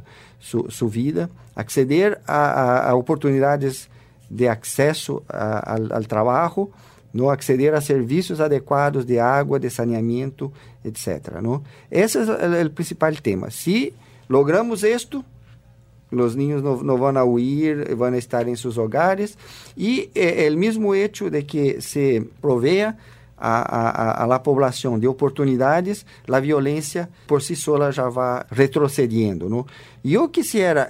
su vida, acceder a oportunidades de acceso al trabajo, ¿no?, acceder a servicios adecuados de agua, de saneamiento, etc., ¿no? Ese es el principal tema. Si logramos esto, los niños no van a huir, van a estar en sus hogares, y el mismo hecho de que se provea a la población de oportunidades, la violencia por sí sola ya va retrocediendo, ¿no? Yo quisiera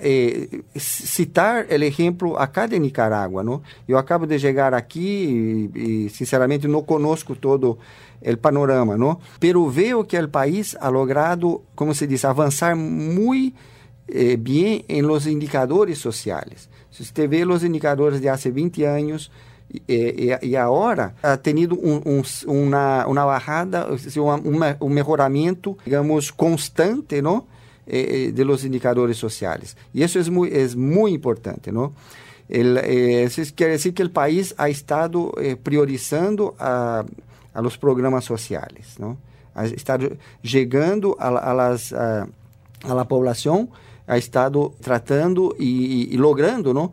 citar el ejemplo acá de Nicaragua, ¿no? Yo acabo de llegar aquí y sinceramente no conozco todo el panorama, ¿no? Pero veo que el país ha logrado, como se dice, avanzar muy bien en los indicadores sociales. Si usted ve los indicadores de hace 20 años, y ahora ha tenido una bajada, un mejoramiento, digamos, constante, ¿no?, de los indicadores sociales. Y eso es muy importante, ¿no? Eso quiere decir que el país ha estado priorizando a los programas sociales, ¿no? Ha estado llegando a la población, ha estado tratando y logrando, ¿no?,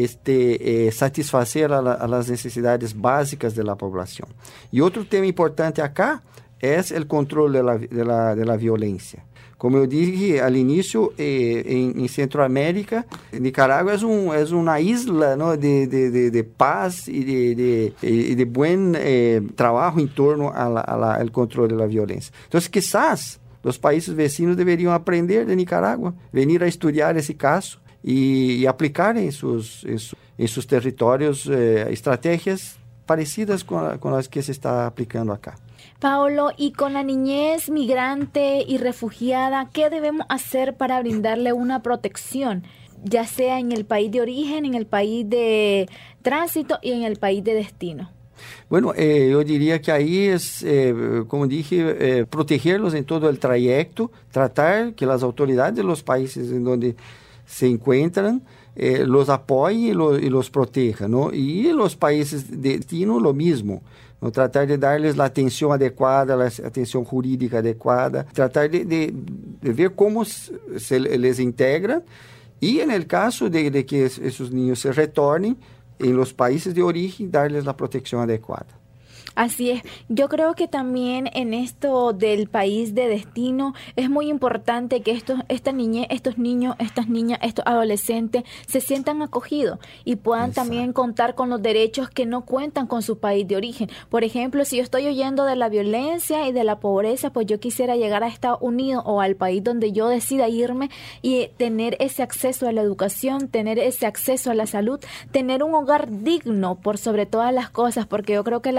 satisfacer a las necesidades básicas de la población. Y otro tema importante acá es el control de la violencia. Como eu dije al inicio, en Centroamérica, Nicaragua es una isla, ¿no?, de paz y de buen trabajo en torno al control de la violencia. Entonces, quizás los países vecinos deberían aprender de Nicaragua, venir a estudiar ese caso y aplicar en sus territorios estrategias parecidas con las que se está aplicando acá. Paolo, y con la niñez migrante y refugiada, ¿qué debemos hacer para brindarle una protección, ya sea en el país de origen, en el país de tránsito y en el país de destino? Bueno, yo diría que ahí es, como dije, protegerlos en todo el trayecto, tratar que las autoridades de los países en donde se encuentran los apoyen y los protejan, ¿no? Y en los países de destino lo mismo, ¿no? Tratar de darles la atención adecuada, la atención jurídica adecuada, tratar de ver cómo se les integra y en el caso de que esos niños se retornen en los países de origen, darles la protección adecuada. Así es. Yo creo que también en esto del país de destino es muy importante que esta niñez, estos niños, estas niñas, estos adolescentes se sientan acogidos y puedan también contar con los derechos que no cuentan con su país de origen. Por ejemplo, si yo estoy huyendo de la violencia y de la pobreza, pues yo quisiera llegar a Estados Unidos o al país donde yo decida irme y tener ese acceso a la educación, tener ese acceso a la salud, tener un hogar digno por sobre todas las cosas, porque yo creo que la felicidad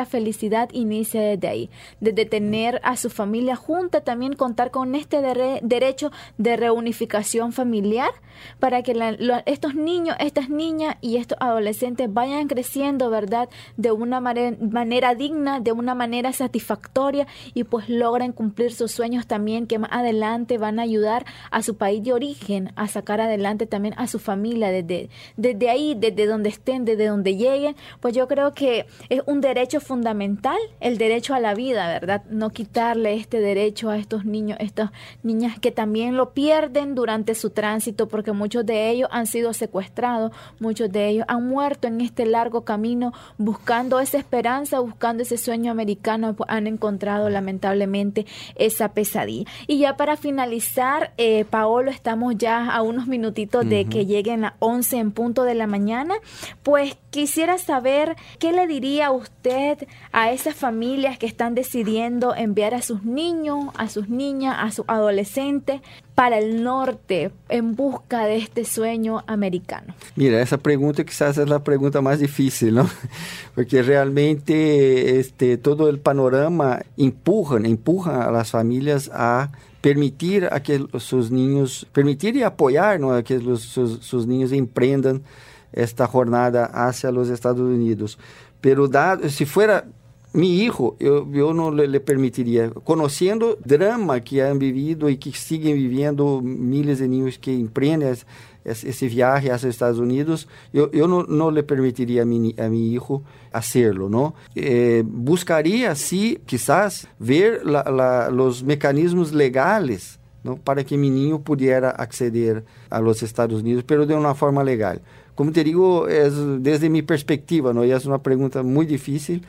felicidad inicia desde ahí, desde tener a su familia junta, también contar con este derecho de reunificación familiar para que estos niños, estas niñas y estos adolescentes vayan creciendo, ¿verdad?, de una manera digna, de una manera satisfactoria y pues logren cumplir sus sueños también, que más adelante van a ayudar a su país de origen a sacar adelante también a su familia desde ahí, desde donde estén, desde donde lleguen. Pues yo creo que es un derecho fundamental, el derecho a la vida, ¿verdad? No quitarle este derecho a estos niños, estas niñas que también lo pierden durante su tránsito, porque muchos de ellos han sido secuestrados, muchos de ellos han muerto en este largo camino buscando esa esperanza, buscando ese sueño americano, pues han encontrado lamentablemente esa pesadilla. Y ya para finalizar, Paolo, estamos ya a unos minutitos de que lleguen las 11 en punto de la mañana, pues quisiera saber qué le diría usted a esas familias que están decidiendo enviar a sus niños, a sus niñas, a sus adolescentes para el norte en busca de este sueño americano. Mira, essa pergunta quizás é a pergunta mais difícil, não? Porque realmente todo o panorama empurra a las famílias a permitir a que sus niños, permitir y apoyar, ¿no?, a que sus niños emprendan esta jornada hacia los Estados Unidos. Pero si fuera mi hijo, yo no le permitiría, conociendo el drama que han vivido y que siguen viviendo miles de niños que emprenden ese viaje hacia Estados Unidos, yo no le permitiría a mi hijo hacerlo, ¿no? Buscaría, sí, quizás ver los mecanismos legales, ¿no?, para que mi niño pudiera acceder a los Estados Unidos, pero de una forma legal. Como te digo, es desde mi perspectiva, ¿no? Y es una pregunta muy difícil,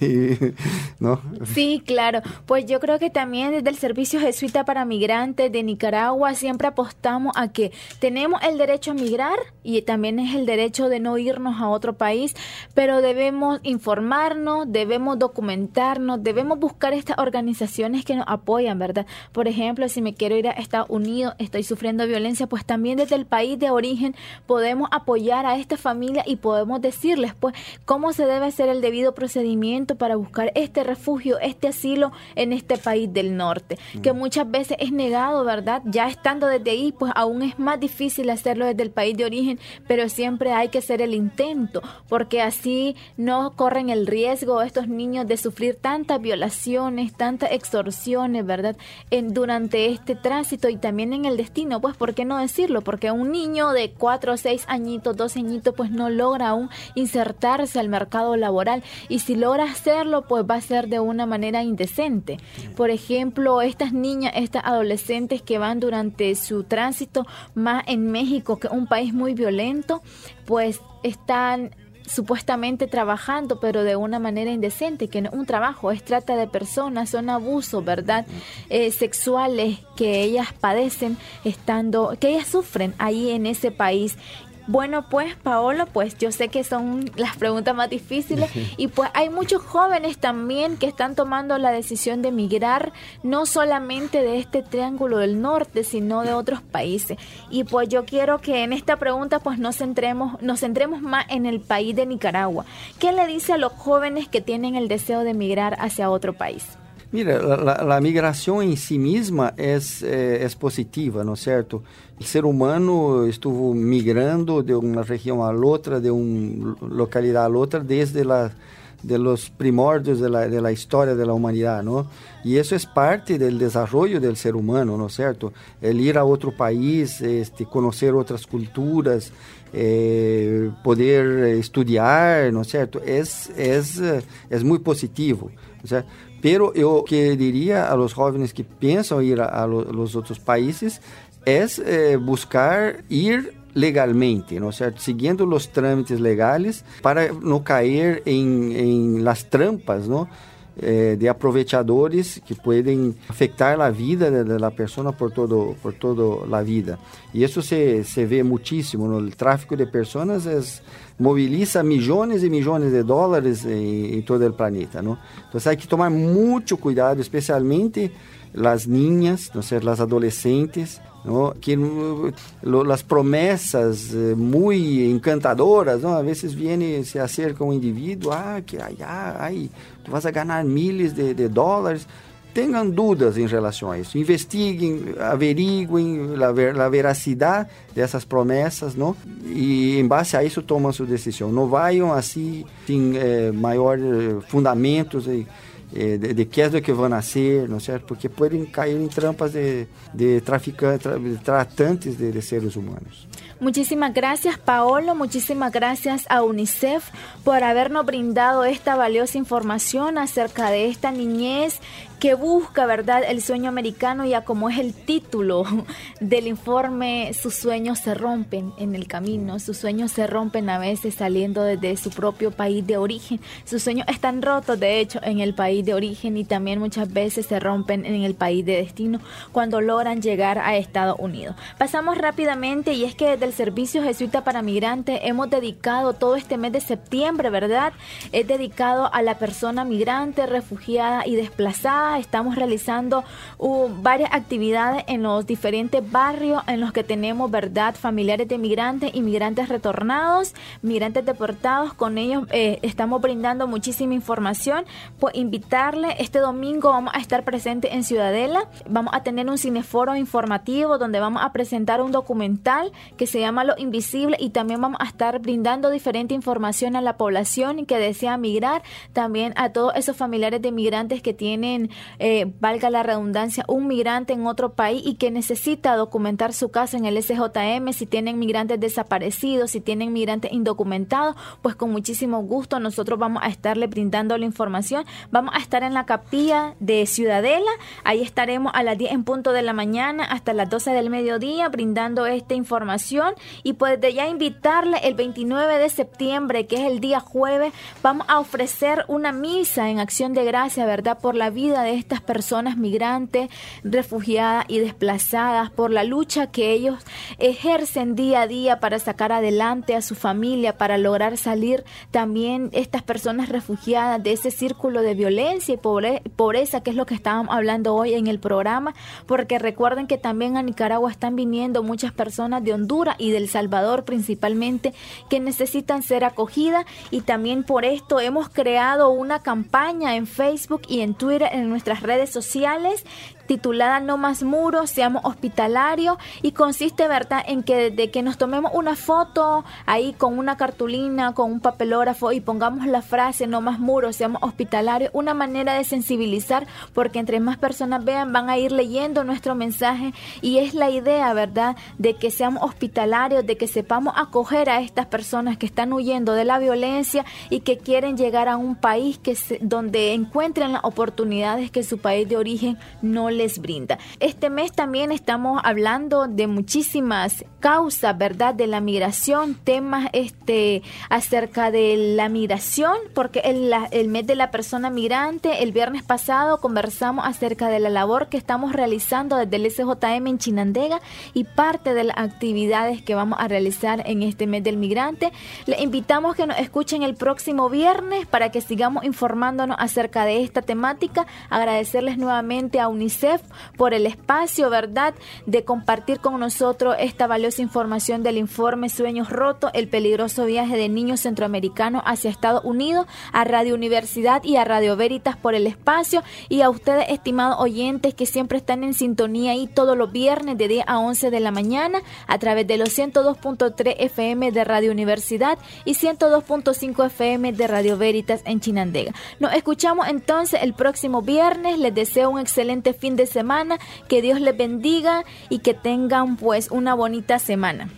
¿no? Sí, claro. Pues yo creo que también desde el Servicio Jesuita para Migrantes de Nicaragua siempre apostamos a que tenemos el derecho a migrar y también es el derecho de no irnos a otro país, pero debemos informarnos, debemos documentarnos, debemos buscar estas organizaciones que nos apoyan, ¿verdad? Por ejemplo, si me quiero ir a Estados Unidos, estoy sufriendo violencia, pues también desde el país de origen podemos apoyar a esta familia y podemos decirles pues cómo se debe hacer el debido procedimiento para buscar este refugio, este asilo en este país del norte, que muchas veces es negado, ¿verdad? Ya estando desde ahí, pues aún es más difícil hacerlo desde el país de origen, pero siempre hay que hacer el intento, porque así no corren el riesgo estos niños de sufrir tantas violaciones, tantas extorsiones, ¿verdad? Durante este tránsito y también en el destino, pues ¿por qué no decirlo? Porque un niño de 4 o 6 añitos, 12 añitos, pues no logra aún insertarse al mercado laboral, y si logra hacerlo, pues va a ser de una manera indecente. Por ejemplo, estas niñas, estas adolescentes que van durante su tránsito más en México, que es un país muy violento, pues están supuestamente trabajando, pero de una manera indecente, que no es un trabajo, es trata de personas, son abusos, ¿verdad? Sexuales que ellas padecen que ellas sufren ahí en ese país. Bueno, pues, Paolo, pues yo sé que son las preguntas más difíciles y pues hay muchos jóvenes también que están tomando la decisión de migrar, no solamente de este Triángulo del Norte, sino de otros países. Y pues yo quiero que en esta pregunta pues nos centremos más en el país de Nicaragua. ¿Qué le dice a los jóvenes que tienen el deseo de migrar hacia otro país? Mira, la migração em si mesma é positiva, não é certo? O ser humano estuvo migrando de uma região a outra, de uma localidade a outra, desde los primórdios de la historia de la humanidad, ¿no? Y eso es parte del desarrollo del ser humano, ¿no es cierto? El ir a otro país, conocer otras culturas, poder estudiar, ¿no es cierto? Es muy positivo, o sea, pero yo que diría a los jóvenes que piensan ir a los otros países es buscar ir legalmente, ¿no? O sea, siguiendo los trámites legales para no caer en las trampas, ¿no? De aprovechadores que pueden afectar la vida de la persona por toda la vida. Y eso se ve muchísimo, ¿no? El tráfico de personas moviliza millones y millones de dólares en todo el planeta, ¿no? Entonces hay que tomar mucho cuidado, especialmente las niñas, ¿no? Las adolescentes, ¿no? Que las promesas muy encantadoras, ¿no? A veces viene, se acerca un individuo, que tú vas a ganar miles de dólares. Tengan dudas en relación a eso, investiguen, averigüen la veracidad de esas promesas, ¿no? Y en base a eso toman su decisión. No vayan así sin mayor fundamentos de qué es lo que van a hacer, ¿no es cierto? Porque pueden caer en trampas de tratantes de seres humanos. Muchísimas gracias, Paolo, muchísimas gracias a UNICEF por habernos brindado esta valiosa información acerca de esta niñez que busca, ¿verdad?, el sueño americano. Ya como es el título del informe, sus sueños se rompen en el camino, sus sueños se rompen a veces saliendo desde su propio país de origen, sus sueños están rotos de hecho en el país de origen y también muchas veces se rompen en el país de destino cuando logran llegar a Estados Unidos. Pasamos rápidamente, y es que desde el Servicio Jesuita para Migrantes hemos dedicado todo este mes de septiembre, ¿verdad?, es dedicado a la persona migrante, refugiada y desplazada. Estamos realizando varias actividades en los diferentes barrios en los que tenemos, ¿verdad?, familiares de migrantes, inmigrantes retornados, migrantes deportados. Con ellos estamos brindando muchísima información. Pues invitarle, este domingo vamos a estar presentes en Ciudadela, vamos a tener un cineforo informativo donde vamos a presentar un documental que se llama Lo Invisible, y también vamos a estar brindando diferente información a la población que desea migrar, también a todos esos familiares de migrantes que tienen, valga la redundancia, un migrante en otro país y que necesita documentar su caso en el SJM. Si tienen migrantes desaparecidos, si tienen migrantes indocumentados, pues con muchísimo gusto nosotros vamos a estarle brindando la información. Vamos a estar en la capilla de Ciudadela, ahí estaremos a las 10 en punto de la mañana hasta las 12 del mediodía brindando esta información. Y pues de ya invitarle, el 29 de septiembre, que es el día jueves, vamos a ofrecer una misa en acción de gracia, ¿verdad?, por la vida de estas personas migrantes, refugiadas y desplazadas, por la lucha que ellos ejercen día a día para sacar adelante a su familia, para lograr salir también estas personas refugiadas de ese círculo de violencia y pobreza, que es lo que estábamos hablando hoy en el programa, porque recuerden que también a Nicaragua están viniendo muchas personas de Honduras y de El Salvador principalmente, que necesitan ser acogidas, y también por esto hemos creado una campaña en Facebook y en Twitter, en nuestras redes sociales, titulada No Más Muros, Seamos Hospitalarios, y consiste, ¿verdad?, en que desde que nos tomemos una foto ahí con una cartulina, con un papelógrafo, y pongamos la frase No Más Muros, Seamos Hospitalarios, una manera de sensibilizar, porque entre más personas vean, van a ir leyendo nuestro mensaje, y es la idea, ¿verdad?, de que seamos hospitalarios, de que sepamos acoger a estas personas que están huyendo de la violencia y que quieren llegar a un país donde encuentren las oportunidades que su país de origen no les brinda. Este mes también estamos hablando de muchísimas causas, ¿verdad?, de la migración, temas acerca de la migración, porque el mes de la persona migrante, el viernes pasado conversamos acerca de la labor que estamos realizando desde el SJM en Chinandega y parte de las actividades que vamos a realizar en este mes del migrante. Les invitamos que nos escuchen el próximo viernes para que sigamos informándonos acerca de esta temática. Agradecerles nuevamente a UNICEF por el espacio, ¿verdad?, de compartir con nosotros esta valiosa información del informe Sueños Rotos, el peligroso viaje de niños centroamericanos hacia Estados Unidos, a Radio Universidad y a Radio Veritas por el espacio, y a ustedes, estimados oyentes, que siempre están en sintonía ahí todos los viernes de 10 a 11 de la mañana a través de los 102.3 FM de Radio Universidad y 102.5 FM de Radio Veritas en Chinandega. Nos escuchamos entonces el próximo viernes. Les deseo un excelente fin de semana, que Dios les bendiga y que tengan pues una bonita semana.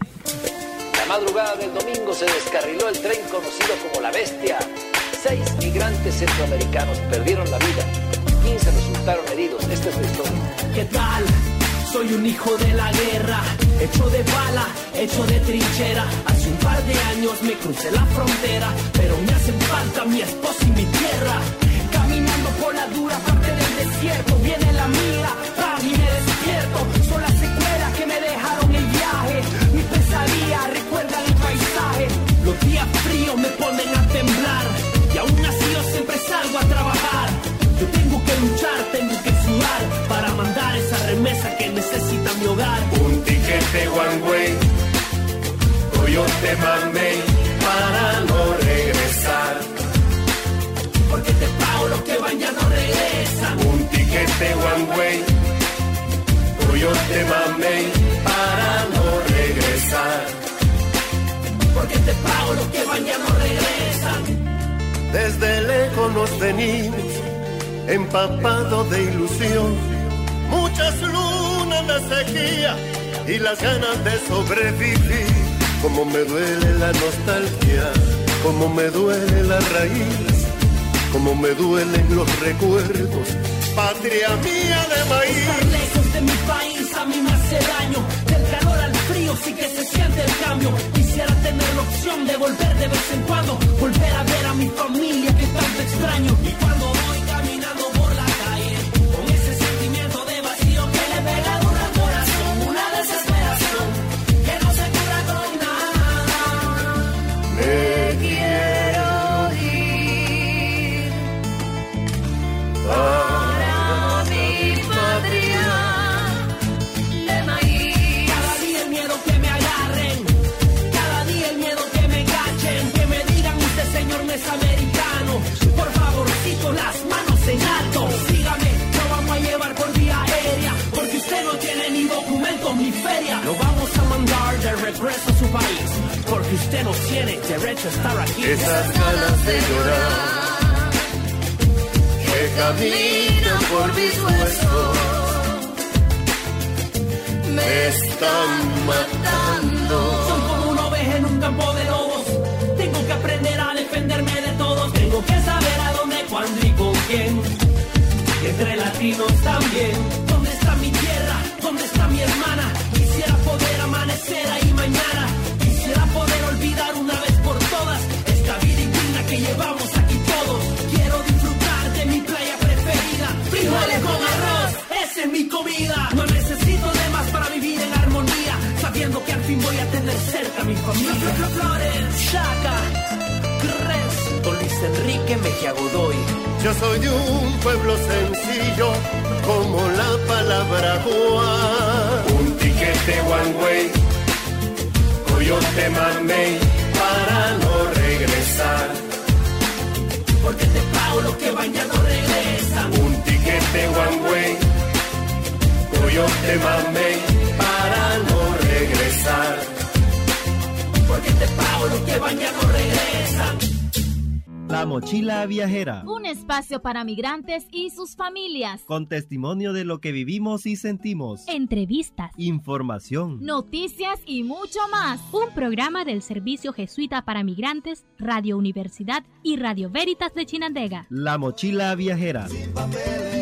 La madrugada del domingo se descarriló el tren conocido como La Bestia. 6 migrantes centroamericanos perdieron la vida, 15 resultaron heridos. Esta es la historia. ¿Qué tal? Soy un hijo de la guerra, hecho de bala, hecho de trinchera. Hace un par de años me crucé la frontera, pero me hacen falta mi esposa y mi tierra. Caminando por la dura parte del desierto, viene la mira, y me despierto. Son las secuelas que me dejaron el viaje, mi pesadilla recuerdan el paisaje. Los días fríos me ponen a temblar, y aún así yo siempre salgo a trabajar. Yo tengo que luchar, tengo que sudar, para mandar esa remesa que necesita mi hogar. tiquete one way, Coyote Mamey, para no regresar. Porque te pago los que van ya no regresan. Un tiquete one way, Coyote Mamey, para no regresar. Porque te pago los que van ya no regresan. Desde lejos nos venimos, empapados de ilusión, muchas lunas de sequía y las ganas de sobrevivir. Como me duele la nostalgia, como me duele la raíz, como me duelen los recuerdos, patria mía de maíz. Estar lejos de mi país a mí me hace daño, del calor al frío sí que se siente el cambio. Quisiera tener la opción de volver de vez en cuando, volver a ver a mi familia que tanto extraño. Y cuando voy caminando por la calle, con ese sentimiento de vacío que le pega duro al corazón, una desesperación que no se cura con nada. Me quiero ir para mi patria de maíz. Cada día el miedo que me agarren, cada día el miedo que me cachen, que me digan usted señor no es americano. Por favorcito las manos en alto, sígame, lo vamos a llevar por vía aérea, porque usted no tiene ni documentos ni feria. Lo vamos a mandar de regreso a su país, porque usted no tiene derecho a estar aquí. esas ganas de llorar que caminan por mis huesos me están matando. Soy como una oveja en un campo de lobos, tengo que aprender a defenderme de todos. Tengo que saber a dónde, cuándo y con quién, y entre latinos también. ¿Dónde está mi tierra? ¿Dónde está mi hermana? Quisiera poder amanecer ahí mañana, quisiera poder olvidar una vez por todas esta vida indigna que llevamos aquí todos. Quiero disfrutar de mi playa preferida, frijoles con arroz, esa es mi comida. No necesito de más para vivir en armonía, sabiendo que al fin voy a tener cerca a mi familia. Flores, Chaca, Cres, Don Luis Enrique Mejía Godoy. Yo soy de un pueblo sencillo como la palabra Juan. Un tiquete one way, Coyote Mamey, para no regresar. Porque te pago los que van ya no regresan. Un tiquete one way, Coyote Mamey, para no regresar. Porque te pago los que van ya no regresan. La mochila viajera. Un espacio para migrantes y sus familias. Con testimonio de lo que vivimos y sentimos. Entrevistas, información, noticias y mucho más. Un programa del Servicio Jesuita para Migrantes, Radio Universidad y Radio Veritas de Chinandega. La mochila viajera. Sin papeles.